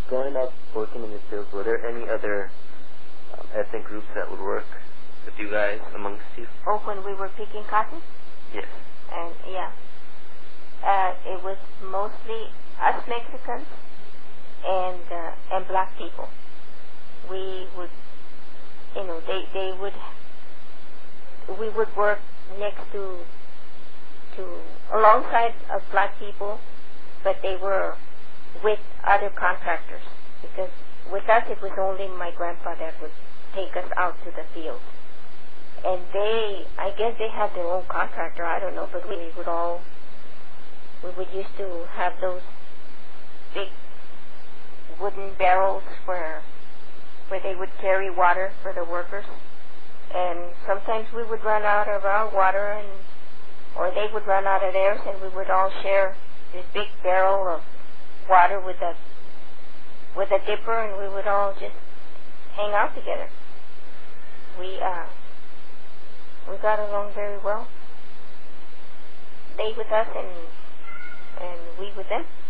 growing up working in the fields, were there any other ethnic groups that would work with you guys amongst you? Oh, when we were picking cotton? Yes. And yeah. It was mostly us Mexicans and black people. We would, we would work next to alongside of black people, but they were with other contractors, because with us it was only my grandpa that would take us out to the field. And I guess they had their own contractor, I don't know, but we would used to have those big wooden barrels where they would carry water for the workers. And sometimes we would run out of our water, or they would run out of theirs, and we would all share this big barrel of water with a dipper, and we would all just hang out together. We got along very well. They with us and we with them.